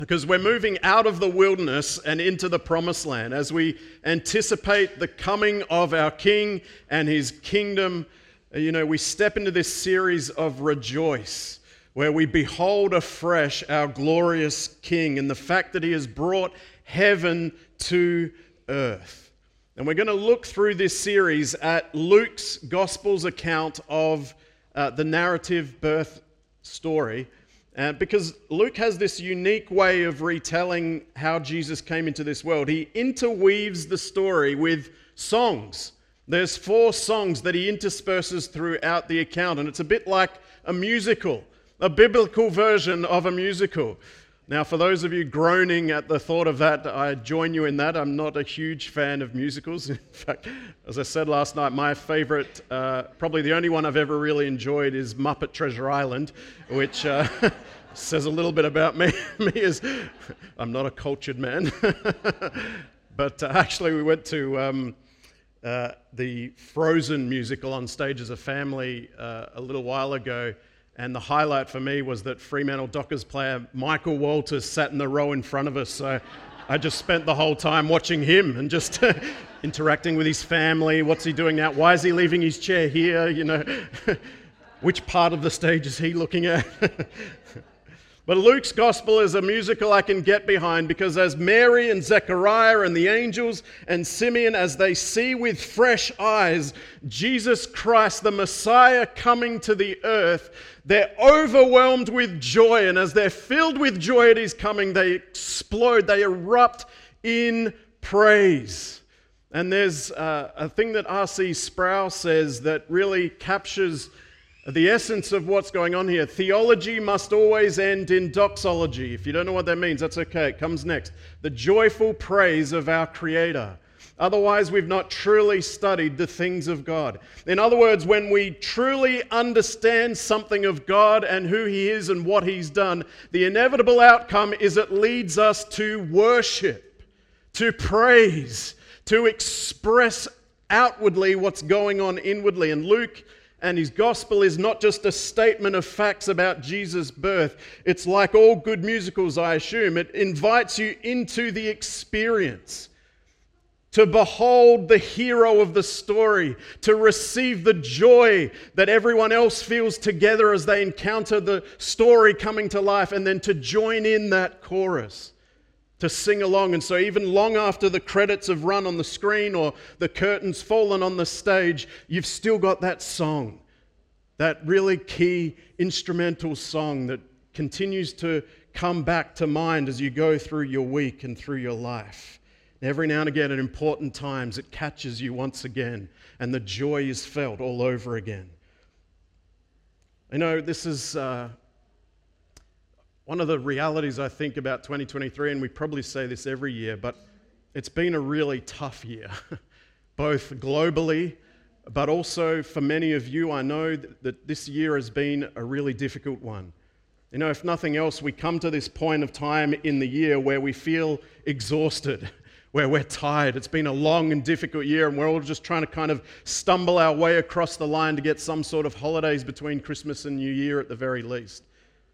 because we're moving out of the wilderness and into the promised land as we anticipate the coming of our King and his kingdom. We step into this series of Rejoice, where we behold afresh our glorious King and the fact that he has brought heaven to earth. And we're going to look through this series at Luke's Gospel's account of the narrative birth story. Because Luke has this unique way of retelling how Jesus came into this world. He interweaves the story with songs. There's 4 songs that he intersperses throughout the account, and it's a bit like a musical, a biblical version of a musical. Now, for those of you groaning at the thought of that, I join you in that. I'm not a huge fan of musicals. In fact, as I said last night, my favorite, probably the only one I've ever really enjoyed, is Muppet Treasure Island, which says a little bit about me. I'm not a cultured man. But actually, we went to the Frozen musical on stage as a family a little while ago. And the highlight for me was that Fremantle Dockers player Michael Walters sat in the row in front of us. So I just spent the whole time watching him and just interacting with his family. What's he doing now? Why is he leaving his chair here? Which part of the stage is he looking at? But Luke's gospel is a musical I can get behind, because as Mary and Zechariah and the angels and Simeon, as they see with fresh eyes Jesus Christ, the Messiah, coming to the earth, they're overwhelmed with joy. And as they're filled with joy at his coming, they explode, they erupt in praise. And there's a thing that R.C. Sproul says that really captures the essence of what's going on here. Theology must always end in doxology. If you don't know what that means, that's okay. It comes next. The joyful praise of our Creator. Otherwise, we've not truly studied the things of God. In other words, when we truly understand something of God and who He is and what He's done, the inevitable outcome is it leads us to worship, to praise, to express outwardly what's going on inwardly. And Luke and his gospel is not just a statement of facts about Jesus' birth. It's like all good musicals, I assume. It invites you into the experience, to behold the hero of the story, to receive the joy that everyone else feels together as they encounter the story coming to life, and then to join in that chorus, to sing along. And so even long after the credits have run on the screen or the curtains fallen on the stage, you've still got that song, that really key instrumental song that continues to come back to mind as you go through your week and through your life. And every now and again at important times, it catches you once again, and the joy is felt all over again. This is one of the realities I think about 2023, and we probably say this every year, but it's been a really tough year, both globally, but also for many of you. I know that this year has been a really difficult one. If nothing else, we come to this point of time in the year where we feel exhausted, where we're tired. It's been a long and difficult year, and we're all just trying to kind of stumble our way across the line to get some sort of holidays between Christmas and New Year at the very least.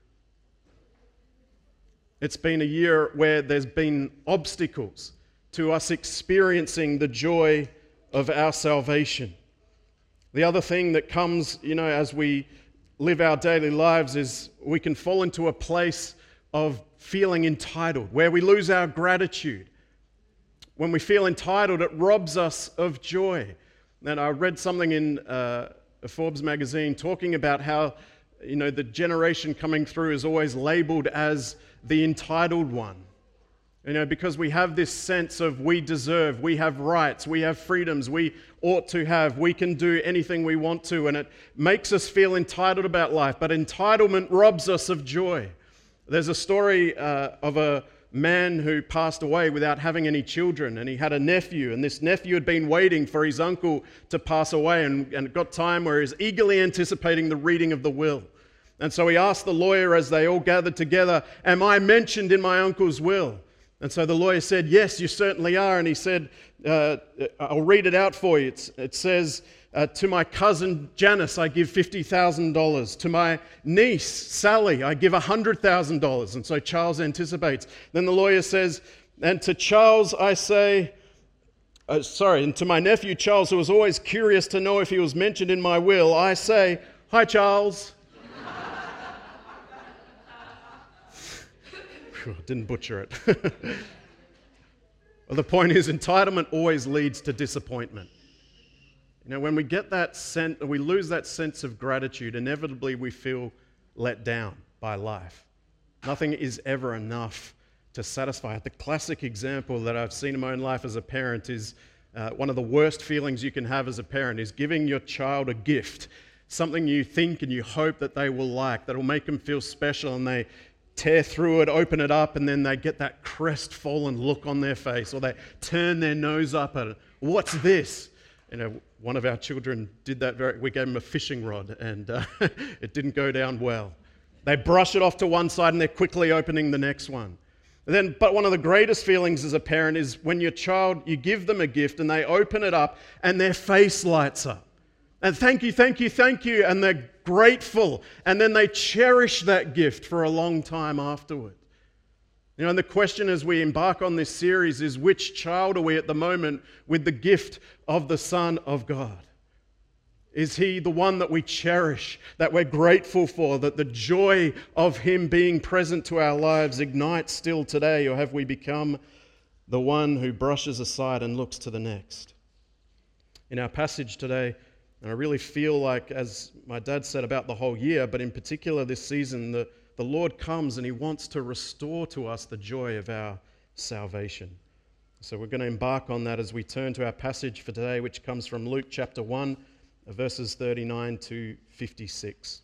It's been a year where there's been obstacles to us experiencing the joy of our salvation. The other thing that comes, as we live our daily lives is we can fall into a place of feeling entitled, where we lose our gratitude. When we feel entitled, it robs us of joy. And I read something in a Forbes magazine talking about how, the generation coming through is always labeled as the entitled one. Because we have this sense of we deserve, we have rights, we have freedoms, we ought to have, we can do anything we want to, and it makes us feel entitled about life. But entitlement robs us of joy. There's a story of a man who passed away without having any children, and he had a nephew, and this nephew had been waiting for his uncle to pass away, and it got time where he was eagerly anticipating the reading of the will. And so he asked the lawyer as they all gathered together, "Am I mentioned in my uncle's will?" And so the lawyer said, "Yes, you certainly are." And he said, "I'll read it out for you." It says, to my cousin Janice, I give $50,000. To my niece Sally, I give $100,000. And so Charles anticipates. Then the lawyer says, and to Charles I say, and to my nephew Charles, who was always curious to know if he was mentioned in my will, I say, "Hi, Charles." Didn't butcher it. Well, the point is, entitlement always leads to disappointment. When we get that sense, we lose that sense of gratitude, inevitably we feel let down by life. Nothing is ever enough to satisfy. The classic example that I've seen in my own life as a parent is one of the worst feelings you can have as a parent is giving your child a gift, something you think and you hope that they will like, that will make them feel special, and they tear through it, open it up, and then they get that crestfallen look on their face, or they turn their nose up at it. What's this? One of our children did that. We gave him a fishing rod, and it didn't go down well. They brush it off to one side, and they're quickly opening the next one. But one of the greatest feelings as a parent is when your child, you give them a gift, and they open it up, and their face lights up. And thank you, thank you, thank you. And they're grateful. And then they cherish that gift for a long time afterward. And the question as we embark on this series is, which child are we at the moment with the gift of the Son of God? Is he the one that we cherish, that we're grateful for, that the joy of him being present to our lives ignites still today? Or have we become the one who brushes aside and looks to the next? In our passage today, and I really feel like, as my dad said about the whole year, but in particular this season, the Lord comes and he wants to restore to us the joy of our salvation. So we're going to embark on that as we turn to our passage for today, which comes from Luke chapter 1, verses 39 to 56.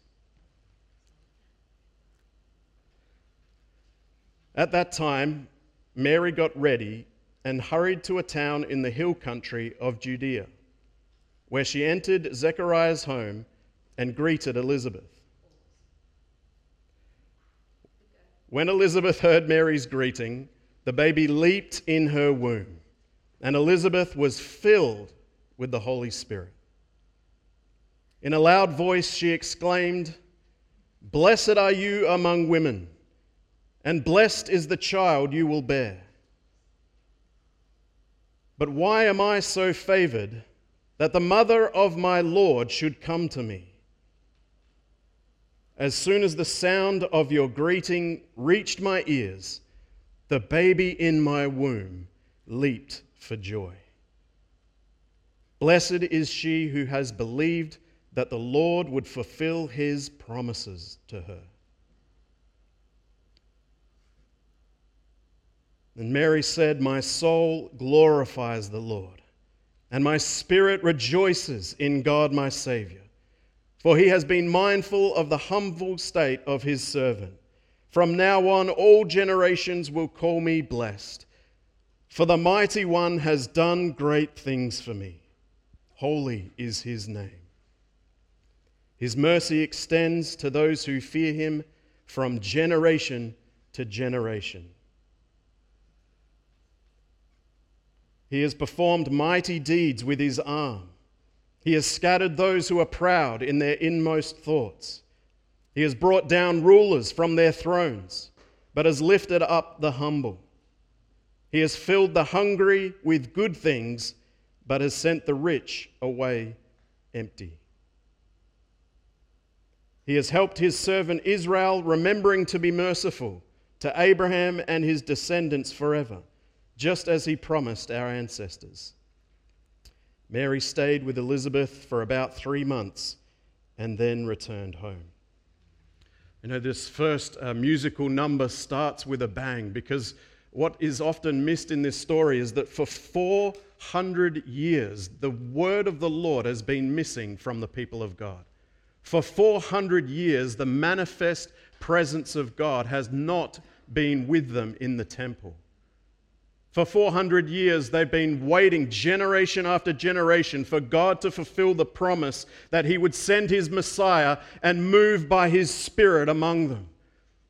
At that time, Mary got ready and hurried to a town in the hill country of Judea, where she entered Zechariah's home and greeted Elizabeth. When Elizabeth heard Mary's greeting, the baby leaped in her womb, and Elizabeth was filled with the Holy Spirit. In a loud voice she exclaimed, "Blessed are you among women, and blessed is the child you will bear. But why am I so favored that the mother of my Lord should come to me? As soon as the sound of your greeting reached my ears, the baby in my womb leaped for joy. Blessed is she who has believed that the Lord would fulfill his promises to her." And Mary said, "My soul glorifies the Lord, and my spirit rejoices in God my Saviour, for he has been mindful of the humble state of his servant. From now on, all generations will call me blessed, for the Mighty One has done great things for me. Holy is his name. His mercy extends to those who fear him from generation to generation. He has performed mighty deeds with his arm. He has scattered those who are proud in their inmost thoughts. He has brought down rulers from their thrones, but has lifted up the humble. He has filled the hungry with good things, but has sent the rich away empty. He has helped his servant Israel, remembering to be merciful to Abraham and his descendants forever, just as he promised our ancestors." Mary stayed with Elizabeth for about 3 months and then returned home. This first musical number starts with a bang, because what is often missed in this story is that for 400 years, the word of the Lord has been missing from the people of God. For 400 years, the manifest presence of God has not been with them in the temple. For 400 years, they've been waiting generation after generation for God to fulfill the promise that he would send his Messiah and move by his Spirit among them.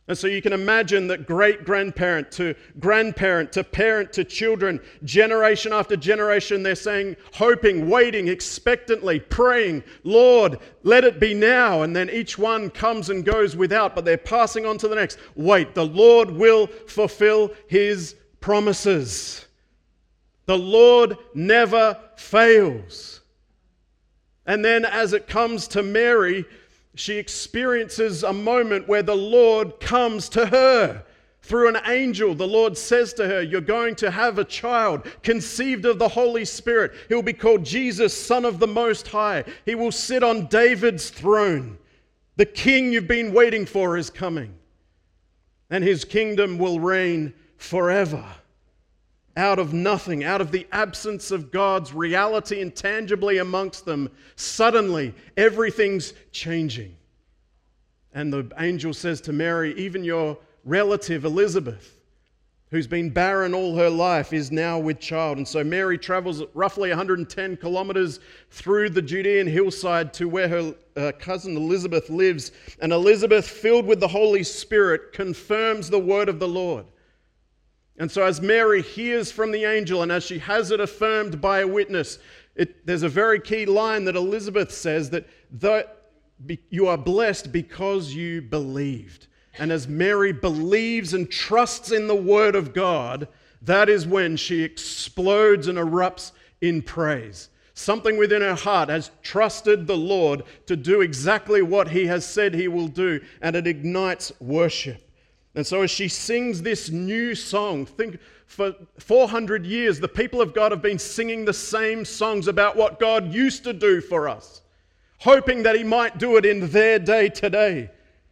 And so you can imagine that great-grandparent to grandparent to parent to children, generation after generation, they're saying, hoping, waiting, expectantly, praying, Lord, let it be now. And then each one comes and goes without, but they're passing on to the next. Wait, the Lord will fulfill his promises. The Lord never fails. And then as it comes to Mary, she experiences a moment where the Lord comes to her through an angel. The Lord says to her, you're going to have a child conceived of the Holy Spirit. He'll be called Jesus, Son of the Most High. He will sit on David's throne. The king you've been waiting for is coming. And his kingdom will reign forever. Out of nothing, out of the absence of God's reality intangibly amongst them, suddenly everything's changing. And the angel says to Mary, even your relative Elizabeth, who's been barren all her life, is now with child. And so Mary travels roughly 110 kilometers through the Judean hillside to where her cousin Elizabeth lives. And Elizabeth, filled with the Holy Spirit, confirms the word of the Lord. And so as Mary hears from the angel and as she has it affirmed by a witness, there's a very key line that Elizabeth says that you are blessed because you believed. And as Mary believes and trusts in the word of God, that is when she explodes and erupts in praise. Something within her heart has trusted the Lord to do exactly what he has said he will do, and it ignites worship. And so as she sings this new song, think for 400 years, the people of God have been singing the same songs about what God used to do for us, hoping that he might do it in their day today.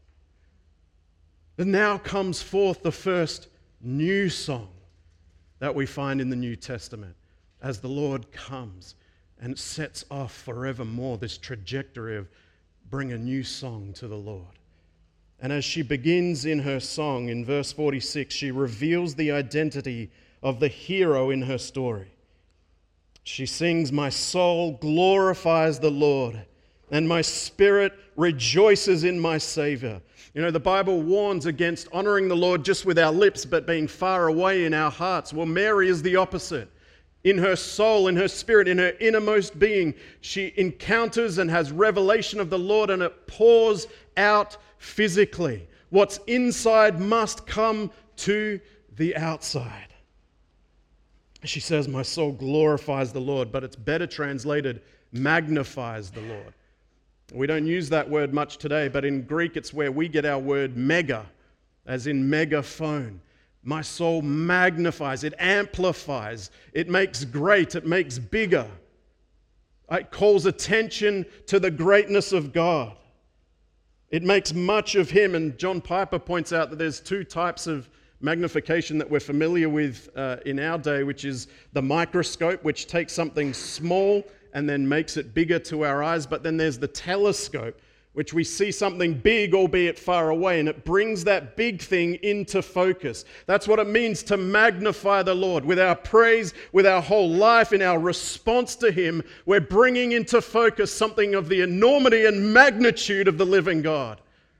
And now comes forth the first new song that we find in the New Testament as the Lord comes and sets off forevermore this trajectory of bring a new song to the Lord. And as she begins in her song, in verse 46, she reveals the identity of the hero in her story. She sings, my soul glorifies the Lord, and my spirit rejoices in my Savior. You know, the Bible warns against honoring the Lord just with our lips, but being far away in our hearts. Well, Mary is the opposite. In her soul, in her spirit, in her innermost being, she encounters and has revelation of the Lord, and it pours out physically. What's inside must come to the outside. She says, my soul glorifies the Lord, but it's better translated, magnifies the Lord. We don't use that word much today, but in Greek it's where we get our word mega, as in megaphone. My soul magnifies, it amplifies, it makes great, it makes bigger. It calls attention to the greatness of God. It makes much of him, and John Piper points out that there's two types of magnification that we're familiar with in our day, which is the microscope, which takes something small and then makes it bigger to our eyes. But then there's the telescope, which we see something big, albeit far away, and it brings that big thing into focus. That's what it means to magnify the Lord. With our praise, with our whole life, in our response to him, we're bringing into focus something of the enormity and magnitude of the living God.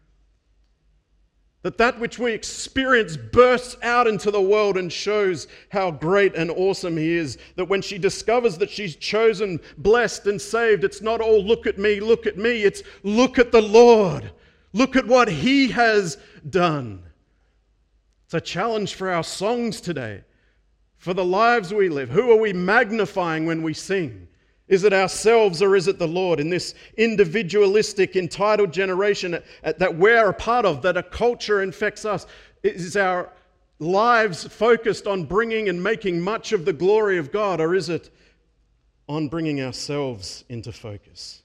That which we experience bursts out into the world and shows how great and awesome he is. That when she discovers that she's chosen, blessed and saved, it's not all look at me, it's look at the Lord. Look at what he has done. It's a challenge for our songs today, for the lives we live. Who are we magnifying when we sing? Is it ourselves or is it the Lord? In this individualistic, entitled generation that we're a part of, that a culture infects us, is our lives focused on bringing and making much of the glory of God, or is it on bringing ourselves into focus?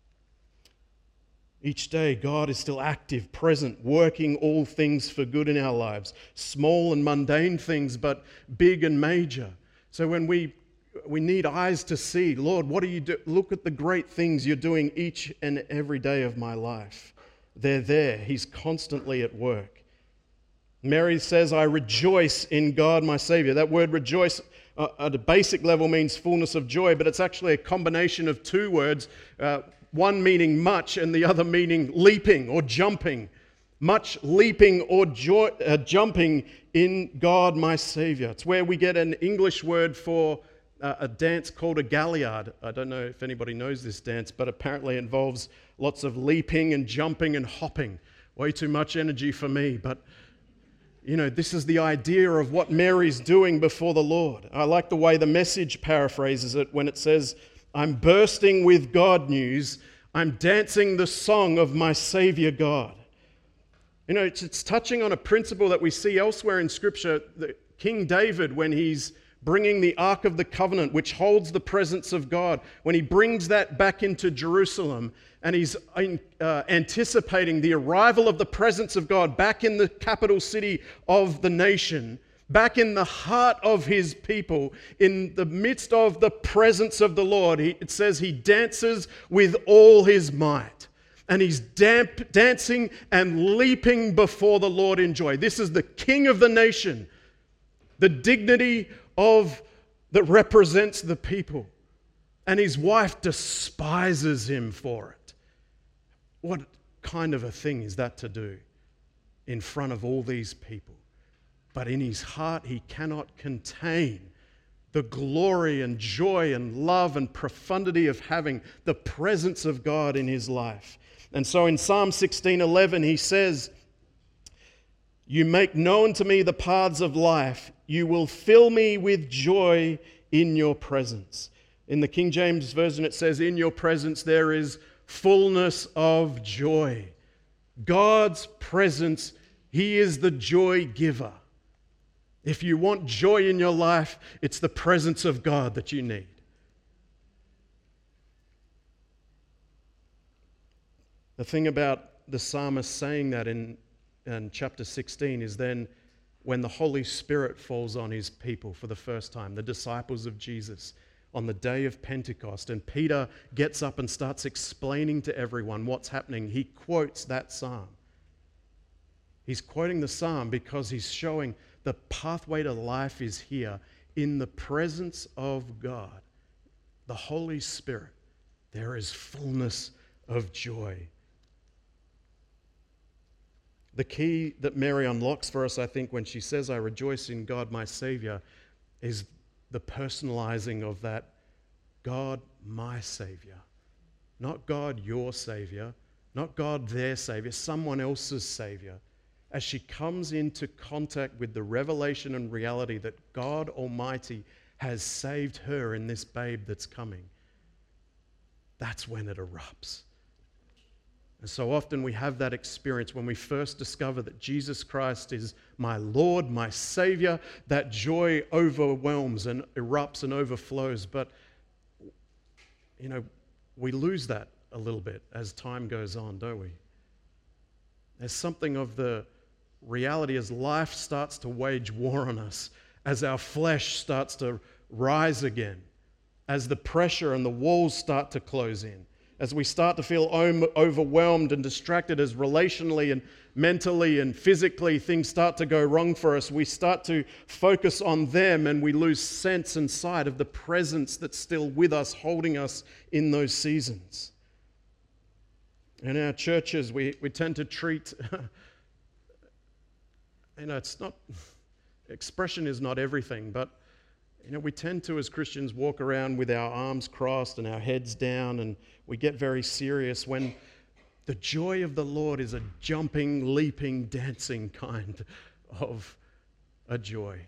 Each day, God is still active, present, working all things for good in our lives. Small and mundane things, but big and major. So when we need eyes to see, Lord, what do you do? Look at the great things you're doing each and every day of my life. They're there. He's constantly at work. Mary says, I rejoice in God, my Savior. That word rejoice at a basic level means fullness of joy, but it's actually a combination of two words, one meaning much and the other meaning leaping or jumping. much leaping or jumping in God my Savior. It's where we get an English word for a dance called a galliard. I don't know if anybody knows this dance, but apparently it involves lots of leaping and jumping and hopping. Way too much energy for me, but this is the idea of what Mary's doing before the Lord. I like the way the Message paraphrases it when it says, I'm bursting with God news. I'm dancing the song of my Savior God. It's touching on a principle that we see elsewhere in Scripture. King David, when he's bringing the Ark of the Covenant, which holds the presence of God, when he brings that back into Jerusalem, and he's anticipating the arrival of the presence of God back in the capital city of the nation, back in the heart of his people, in the midst of the presence of the Lord, it says he dances with all his might. And he's dancing and leaping before the Lord in joy. This is the king of the nation, the dignity that represents the people. And his wife despises him for it. What kind of a thing is that to do in front of all these people? But in his heart, he cannot contain the glory and joy and love and profundity of having the presence of God in his life. And so in Psalm 16:11, he says, you make known to me the paths of life. You will fill me with joy in your presence. In the King James Version, it says, in your presence there is fullness of joy. God's presence, he is the joy giver. If you want joy in your life, it's the presence of God that you need. The thing about the psalmist saying that in chapter 16 is then when the Holy Spirit falls on his people for the first time, the disciples of Jesus, on the day of Pentecost, and Peter gets up and starts explaining to everyone what's happening. He quotes that psalm. He's quoting the psalm because he's showing the pathway to life is here in the presence of God, the Holy Spirit. There is fullness of joy. The key that Mary unlocks for us, I think, when she says, I rejoice in God my Savior, is the personalizing of that God my Savior. Not God your Savior, not God their Savior, someone else's Savior. As she comes into contact with the revelation and reality that God Almighty has saved her in this babe that's coming, that's when it erupts. And so often we have that experience when we first discover that Jesus Christ is my Lord, my Savior. That joy overwhelms and erupts and overflows. But, we lose that a little bit as time goes on, don't we? There's something of the reality as life starts to wage war on us, as our flesh starts to rise again, as the pressure and the walls start to close in. As we start to feel overwhelmed and distracted, as relationally and mentally and physically things start to go wrong for us, we start to focus on them and we lose sense and sight of the presence that's still with us, holding us in those seasons. In our churches, we tend to treat, it's not, expression is not everything, but we tend to, as Christians, walk around with our arms crossed and our heads down, and we get very serious when the joy of the Lord is a jumping, leaping, dancing kind of a joy.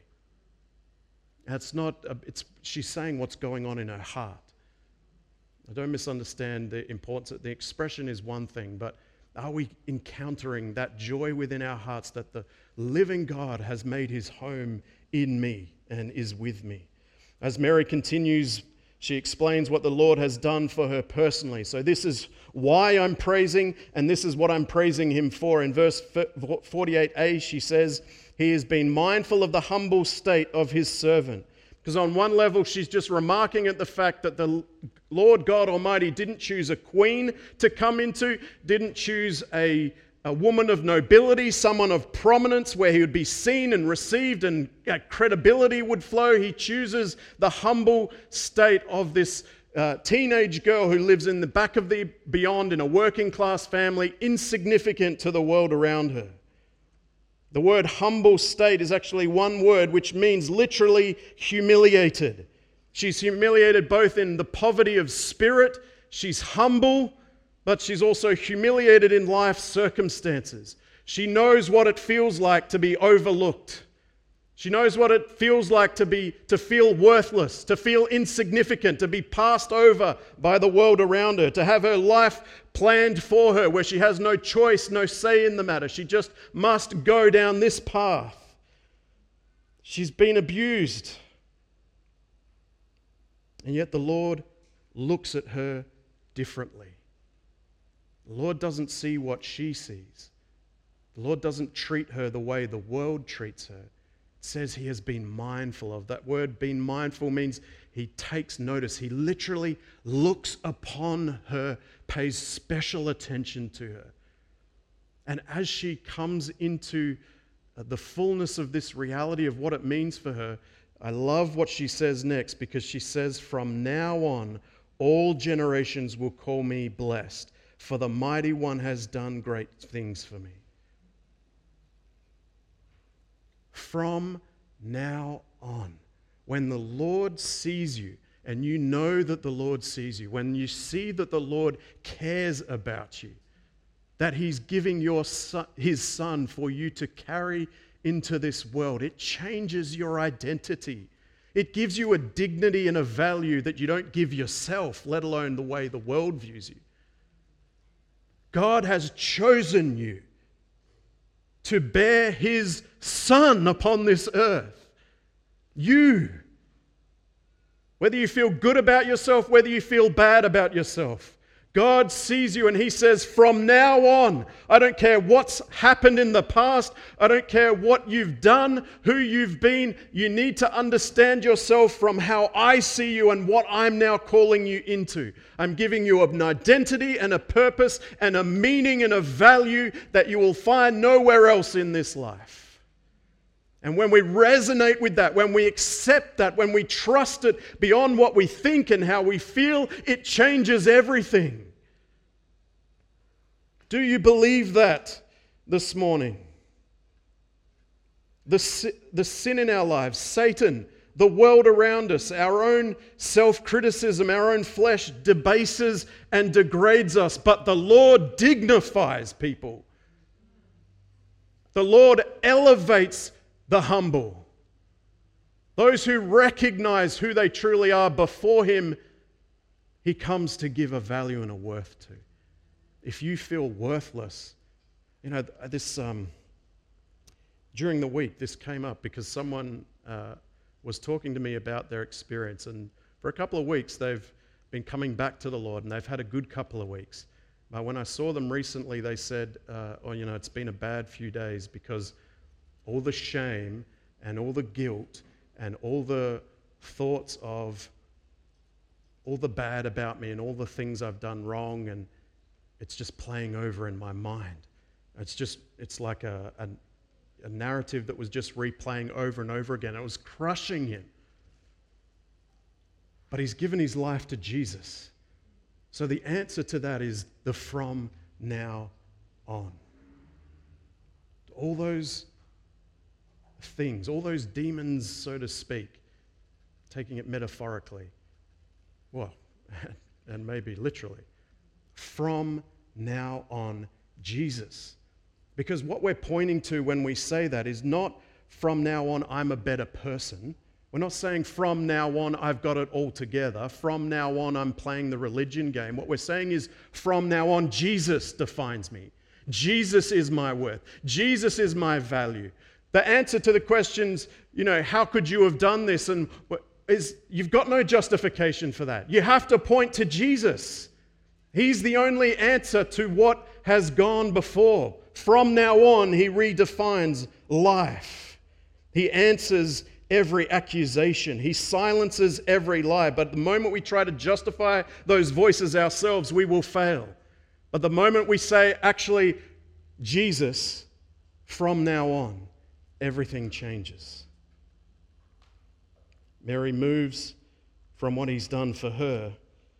She's saying what's going on in her heart. I don't misunderstand the importance. The expression is one thing, but are we encountering that joy within our hearts that the living God has made his home in me and is with me? As Mary continues, she explains what the Lord has done for her personally. So this is why I'm praising, and this is what I'm praising him for. In verse 48a, she says, he has been mindful of the humble state of his servant. Because on one level, she's just remarking at the fact that the Lord God Almighty didn't choose a queen to come into, didn't choose a woman of nobility, someone of prominence where he would be seen and received and credibility would flow. He chooses the humble state of this teenage girl who lives in the back of the beyond in a working class family, insignificant to the world around her. The word humble state is actually one word which means literally humiliated. She's humiliated both in the poverty of spirit, she's humble, but she's also humiliated in life's circumstances. She knows what it feels like to be overlooked. She knows what it feels like to feel worthless, to feel insignificant, to be passed over by the world around her, to have her life planned for her where she has no choice, no say in the matter. She just must go down this path. She's been abused. And yet the Lord looks at her differently. The Lord doesn't see what she sees. The Lord doesn't treat her the way the world treats her. It says he has been mindful of. That word being mindful means he takes notice. He literally looks upon her, pays special attention to her. And as she comes into the fullness of this reality of what it means for her, I love what she says next, because she says, "From now on, all generations will call me blessed, for the Mighty One has done great things for me." From now on, when the Lord sees you, and you know that the Lord sees you, when you see that the Lord cares about you, that he's giving his son for you to carry into this world, it changes your identity. It gives you a dignity and a value that you don't give yourself, let alone the way the world views you. God has chosen you to bear his son upon this earth. You. Whether you feel good about yourself, whether you feel bad about yourself, God sees you and he says, from now on, I don't care what's happened in the past, I don't care what you've done, who you've been, you need to understand yourself from how I see you and what I'm now calling you into. I'm giving you an identity and a purpose and a meaning and a value that you will find nowhere else in this life. And when we resonate with that, when we accept that, when we trust it beyond what we think and how we feel, it changes everything. Do you believe that this morning? The sin in our lives, Satan, the world around us, our own self-criticism, our own flesh debases and degrades us, but the Lord dignifies people. The Lord elevates the humble. Those who recognize who they truly are before him, he comes to give a value and a worth to. If you feel worthless, during the week this came up because someone was talking to me about their experience, and for a couple of weeks they've been coming back to the Lord and they've had a good couple of weeks. But when I saw them recently, they said, it's been a bad few days because all the shame and all the guilt and all the thoughts of all the bad about me and all the things I've done wrong, and it's just playing over in my mind. It's like a narrative that was just replaying over and over again. It was crushing him. But he's given his life to Jesus. So the answer to that is the from now on. All those things, all those demons, so to speak, taking it metaphorically, well, and maybe literally, from now on, Jesus. Because what we're pointing to when we say that is not from now on, I'm a better person. We're not saying from now on, I've got it all together. From now on, I'm playing the religion game. What we're saying is from now on, Jesus defines me. Jesus is my worth. Jesus is my value. The answer to the questions, how could you have done this? And you've got no justification for that. You have to point to Jesus. He's the only answer to what has gone before. From now on, he redefines life. He answers every accusation. He silences every lie. But the moment we try to justify those voices ourselves, we will fail. But the moment we say, actually, Jesus, from now on, everything changes. Mary moves from what he's done for her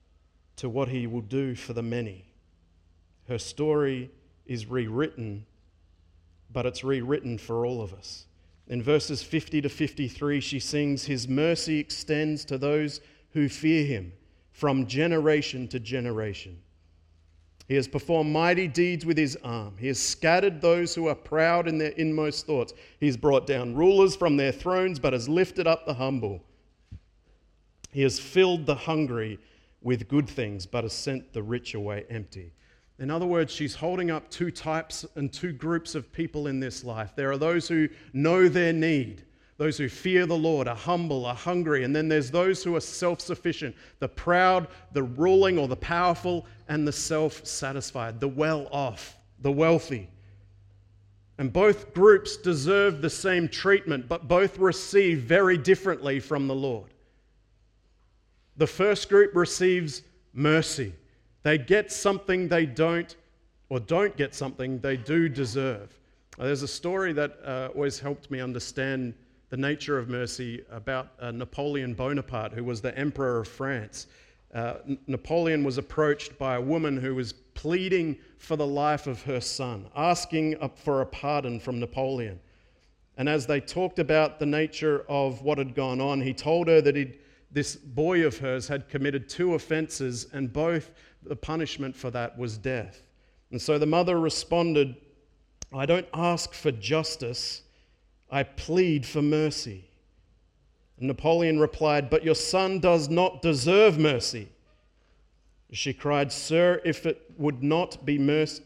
to what he will do for the many. Her story is rewritten, but it's rewritten for all of us. In verses 50 to 53, she sings, "His mercy extends to those who fear him from generation to generation. He has performed mighty deeds with his arm. He has scattered those who are proud in their inmost thoughts. He has brought down rulers from their thrones, but has lifted up the humble. He has filled the hungry with good things, but has sent the rich away empty." In other words, she's holding up two types and two groups of people in this life. There are those who know their need, those who fear the Lord, are humble, are hungry, and then there's those who are self-sufficient, the proud, the ruling or the powerful, and the self-satisfied, the well-off, the wealthy. And both groups deserve the same treatment, but both receive very differently from the Lord. The first group receives mercy. They get something they don't get something they do deserve. There's a story that always helped me understand the nature of mercy about Napoleon Bonaparte, who was the Emperor of France. Napoleon was approached by a woman who was pleading for the life of her son, asking for a pardon from Napoleon. And as they talked about the nature of what had gone on, he told her that this boy of hers had committed 2 offenses, and both the punishment for that was death. And so the mother responded, "I don't ask for justice, I plead for mercy." And Napoleon replied, "But your son does not deserve mercy." She cried, Sir, it would not be mercy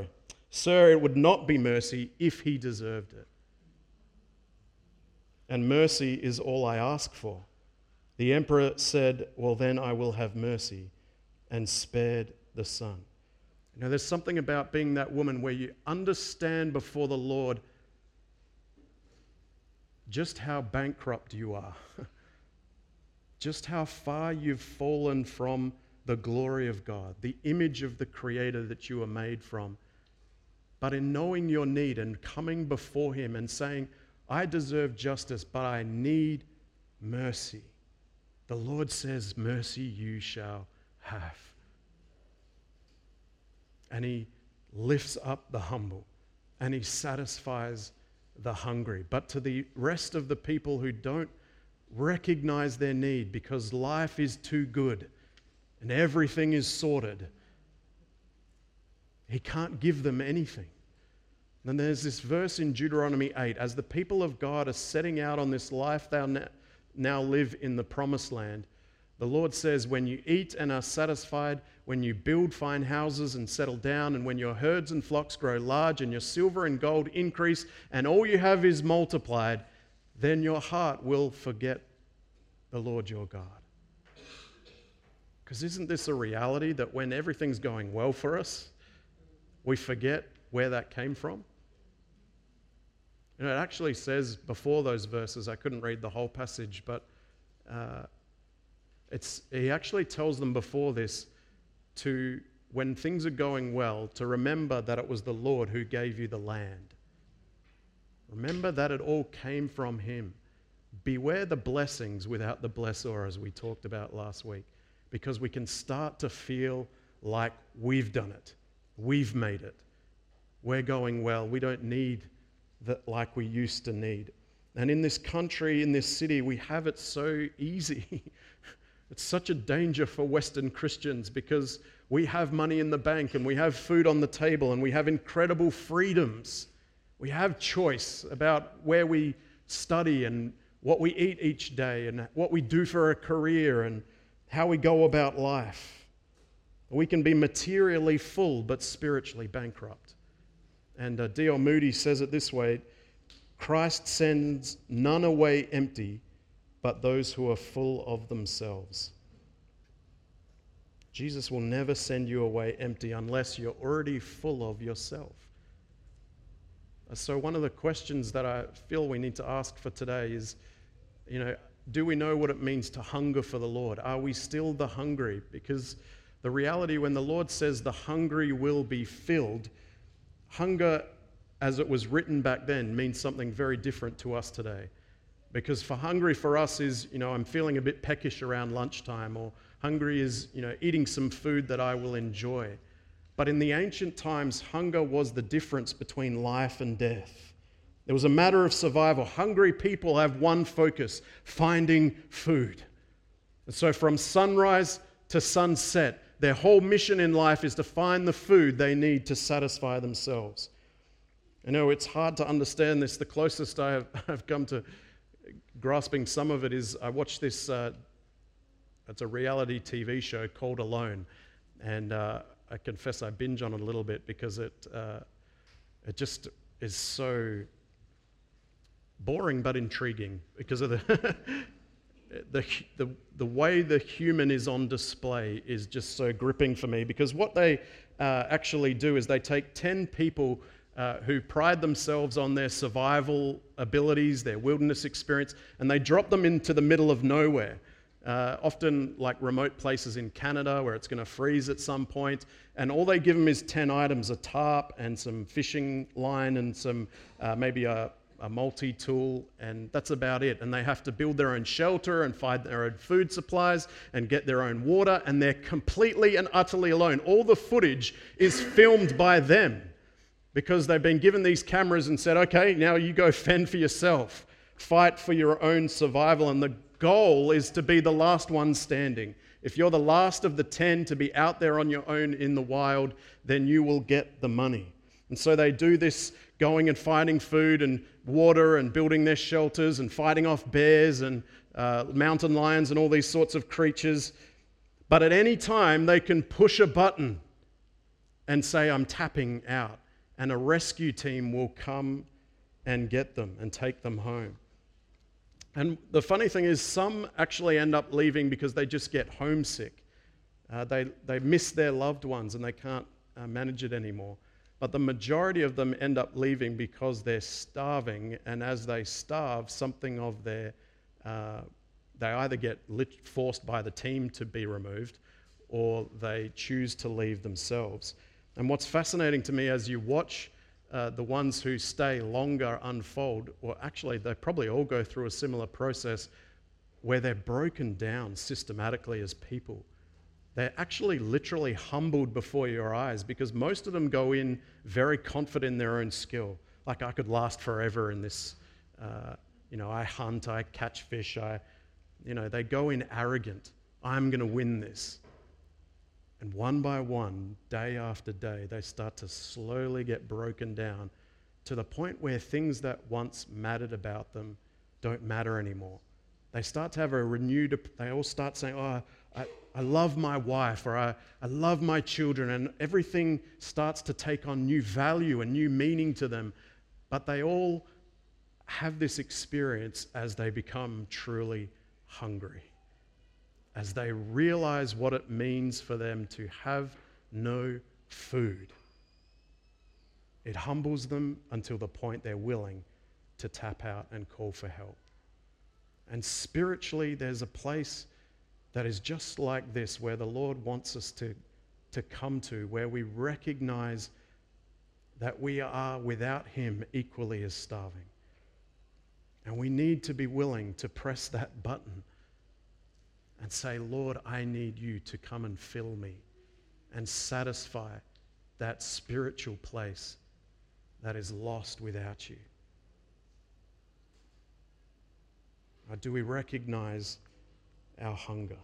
if he deserved it. And mercy is all I ask for." The emperor said, "Well, then I will have mercy," and spared the son. You know, there's something about being that woman where you understand before the Lord just how bankrupt you are, just how far you've fallen from the glory of God, the image of the Creator that you were made from. But in knowing your need and coming before him and saying, "I deserve justice, but I need mercy," the Lord says, "Mercy you shall have." And he lifts up the humble and he satisfies the hungry. But to the rest of the people who don't recognize their need because life is too good and everything is sorted, he can't give them anything. And there's this verse in Deuteronomy 8, as the people of God are setting out on this life they'll now live in the promised land, the Lord says, when you eat and are satisfied, when you build fine houses and settle down, and when your herds and flocks grow large and your silver and gold increase and all you have is multiplied, then your heart will forget the Lord your God. Because isn't this a reality that when everything's going well for us, we forget where that came from? You know, it actually says before those verses, I couldn't read the whole passage, but he actually tells them before this to, when things are going well, to remember that it was the Lord who gave you the land. Remember that it all came from him. Beware the blessings without the blessor, as we talked about last week, because we can start to feel like we've done it. We've made it. We're going well. We don't need that like we used to need. And in this country, in this city, we have it so easy. It's such a danger for Western Christians because we have money in the bank and we have food on the table and we have incredible freedoms. We have choice about where we study and what we eat each day and what we do for a career and how we go about life. We can be materially full but spiritually bankrupt. And D.L. Moody says it this way, Christ sends none away empty, but those who are full of themselves. Jesus will never send you away empty unless you're already full of yourself. So one of the questions that I feel we need to ask for today is, do we know what it means to hunger for the Lord? Are we still the hungry? Because the reality when the Lord says the hungry will be filled, hunger, as it was written back then, means something very different to us today. Because hungry for us is, I'm feeling a bit peckish around lunchtime, or hungry is, eating some food that I will enjoy. But in the ancient times, hunger was the difference between life and death. It was a matter of survival. Hungry people have one focus: finding food. And so from sunrise to sunset, their whole mission in life is to find the food they need to satisfy themselves. I know it's hard to understand this. The closest I've come to grasping some of it is I watched this, it's a reality TV show called Alone. And I confess I binge on it a little bit because it just is so boring but intriguing because of the way the human is on display is just so gripping for me. Because what they actually do is they take 10 people who pride themselves on their survival abilities, their wilderness experience, and they drop them into the middle of nowhere. Often like remote places in Canada where it's going to freeze at some point, and all they give them is 10 items: a tarp and some fishing line and some maybe a multi-tool, and that's about it. And they have to build their own shelter and find their own food supplies and get their own water, and they're completely and utterly alone. All the footage is filmed by them because they've been given these cameras and said, okay, now you go fend for yourself, fight for your own survival, and the goal is to be the last one standing. If you're the last of the 10 to be out there on your own in the wild, then you will get the money. And so they do this, going and finding food and water and building their shelters and fighting off bears and mountain lions and all these sorts of creatures. But at any time, they can push a button and say, I'm tapping out. And a rescue team will come and get them and take them home. And the funny thing is, some actually end up leaving because they just get homesick. They miss their loved ones and they can't manage it anymore. But the majority of them end up leaving because they're starving, and as they starve, something of their, they either get forced by the team to be removed, or they choose to leave themselves. And what's fascinating to me as you watch the ones who stay longer unfold, or actually they probably all go through a similar process where they're broken down systematically as people. They're actually literally humbled before your eyes, because most of them go in very confident in their own skill. Like, I could last forever in this, I hunt, I catch fish, they go in arrogant. I'm going to win this. And one by one, day after day, they start to slowly get broken down to the point where things that once mattered about them don't matter anymore. They start to have they all start saying, I love my wife, or I love my children, and everything starts to take on new value and new meaning to them. But they all have this experience as they become truly hungry, as they realize what it means for them to have no food. It humbles them until the point they're willing to tap out and call for help. And spiritually, there's a place that is just like this, where the Lord wants us to come to, where we recognize that we are without Him equally as starving. And we need to be willing to press that button and say, Lord, I need you to come and fill me and satisfy that spiritual place that is lost without you. Or do we recognize our hunger?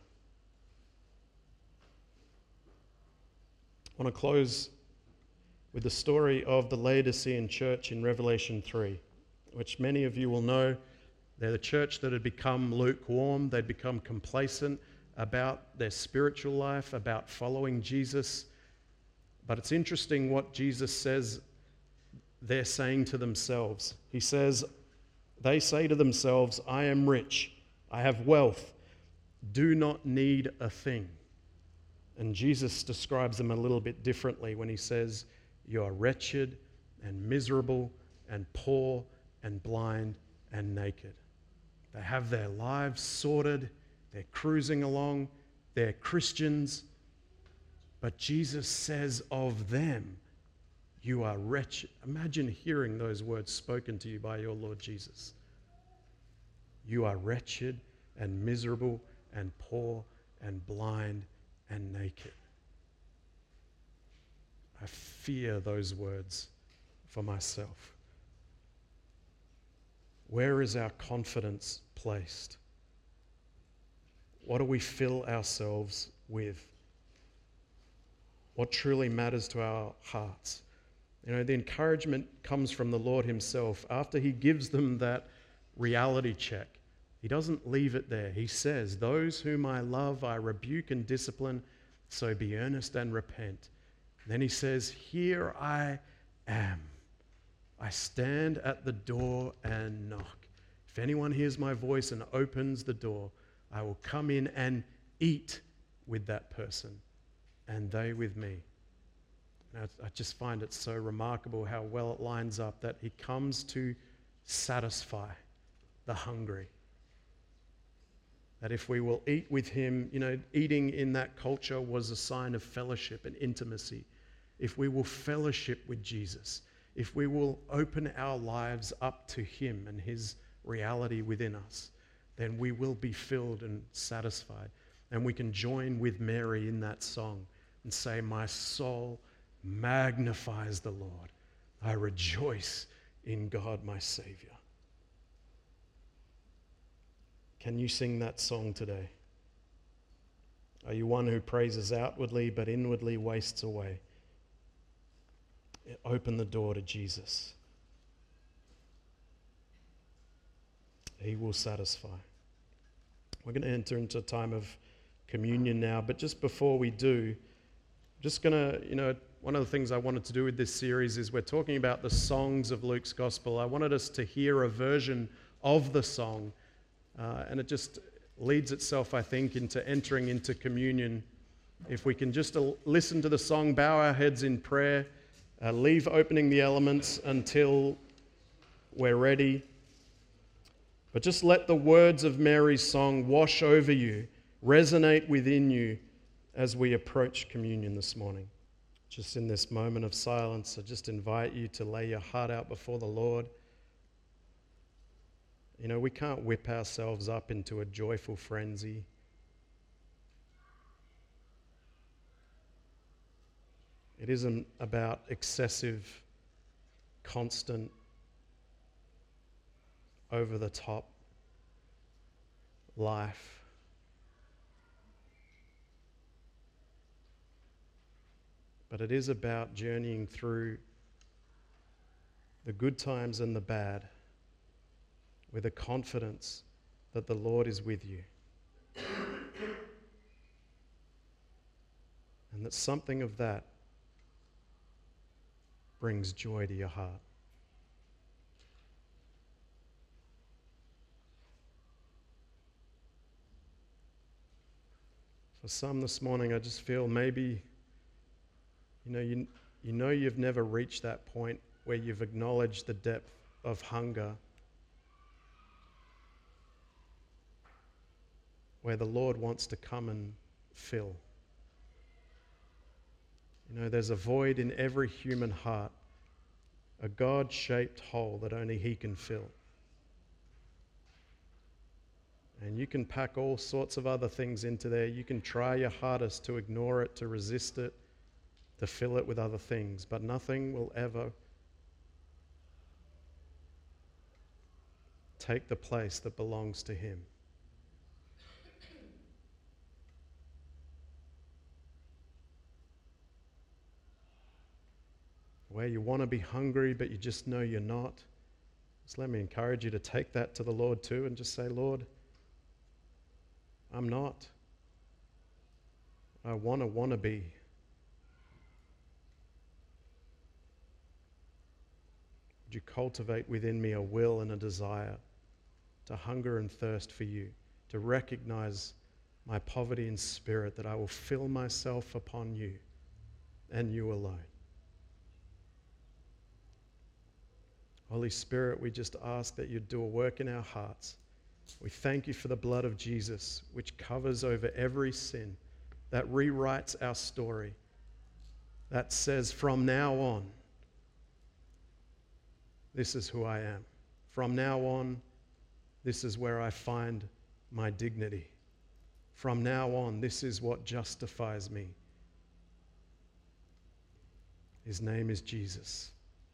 I want to close with the story of the Laodicean church in Revelation 3, which many of you will know. They're the church that had become lukewarm. They'd become complacent about their spiritual life, about following Jesus. But it's interesting what Jesus says they're saying to themselves. He says, they say to themselves, I am rich, I have wealth, do not need a thing. And Jesus describes them a little bit differently when he says, you are wretched and miserable and poor and blind and naked. They have their lives sorted, they're cruising along, they're Christians, but Jesus says of them, you are wretched. Imagine hearing those words spoken to you by your Lord Jesus. You are wretched and miserable and poor and blind and naked. I fear those words for myself. Where is our confidence placed? What do we fill ourselves with? What truly matters to our hearts? You know, the encouragement comes from the Lord himself. After he gives them that reality check, he doesn't leave it there. He says, those whom I love, I rebuke and discipline, so be earnest and repent. And then he says, here I am. I stand at the door and knock. If anyone hears my voice and opens the door, I will come in and eat with that person and they with me. Now, I just find it so remarkable how well it lines up that he comes to satisfy the hungry. That if we will eat with him, you know, eating in that culture was a sign of fellowship and intimacy. If we will fellowship with Jesus, if we will open our lives up to him and his reality within us, then we will be filled and satisfied. And we can join with Mary in that song and say, my soul magnifies the Lord. I rejoice in God, my Savior. Can you sing that song today? Are you one who praises outwardly but inwardly wastes away? Open the door to Jesus. He will satisfy. We're going to enter into a time of communion now, but just before we do, I'm just going to, one of the things I wanted to do with this series is we're talking about the songs of Luke's gospel. I wanted us to hear a version of the song, and it just leads itself, I think, into entering into communion. If we can just listen to the song, bow our heads in prayer, leave opening the elements until we're ready. But just let the words of Mary's song wash over you, resonate within you as we approach communion this morning. Just in this moment of silence, I just invite you to lay your heart out before the Lord. You know, we can't whip ourselves up into a joyful frenzy. It isn't about excessive, constant, over-the-top life. But it is about journeying through the good times and the bad with a confidence that the Lord is with you. And that something of that brings joy to your heart. For some this morning, I just feel maybe, you know you've never reached that point where you've acknowledged the depth of hunger, where the Lord wants to come and fill. You know, there's a void in every human heart, a God-shaped hole that only He can fill. And you can pack all sorts of other things into there. You can try your hardest to ignore it, to resist it, to fill it with other things, but nothing will ever take the place that belongs to Him. Where you want to be hungry, but you just know you're not. Just let me encourage you to take that to the Lord too and just say, Lord, I'm not. I want to be. Would you cultivate within me a will and a desire to hunger and thirst for you, to recognize my poverty in spirit, that I will fill myself upon you and you alone. Holy Spirit, we just ask that you'd do a work in our hearts. We thank you for the blood of Jesus, which covers over every sin, that rewrites our story, that says, from now on, this is who I am. From now on, This is where I find my dignity. From now on, this is what justifies me. His name is Jesus.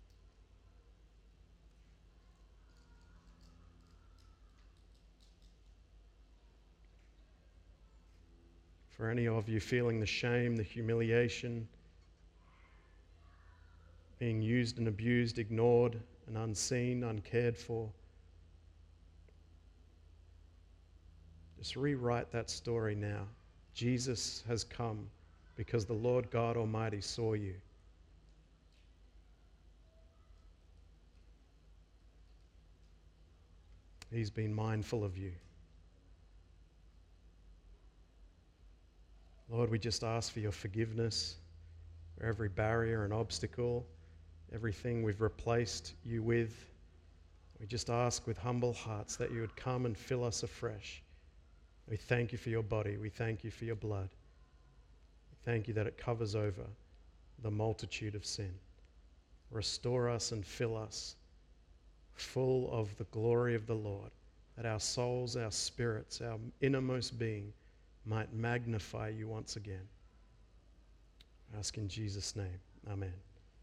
For any of you feeling the shame, the humiliation, being used and abused, ignored and unseen, uncared for, just rewrite that story now. Jesus has come because the Lord God Almighty saw you. He's been mindful of you. Lord, we just ask for your forgiveness for every barrier and obstacle, everything we've replaced you with. We just ask with humble hearts that you would come and fill us afresh. We thank you for your body. We thank you for your blood. We thank you that it covers over the multitude of sin. Restore us and fill us full of the glory of the Lord, that our souls, our spirits, our innermost being might magnify you once again. I ask in Jesus' name. Amen.